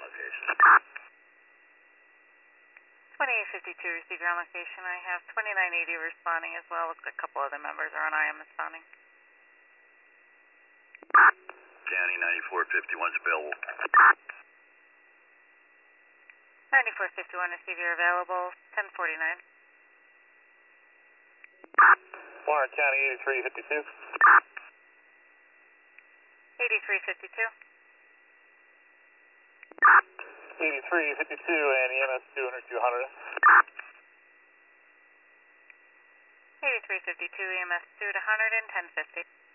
location. 2852, receive your location. I have 2980 responding as well. Looks like a couple other members are on IM responding. County 9451's available. 9451, receive your available. 1049. Florida County 8352. 8352. 8352 and EMS 200 200. 8352, EMS 2 to 100 and 1050.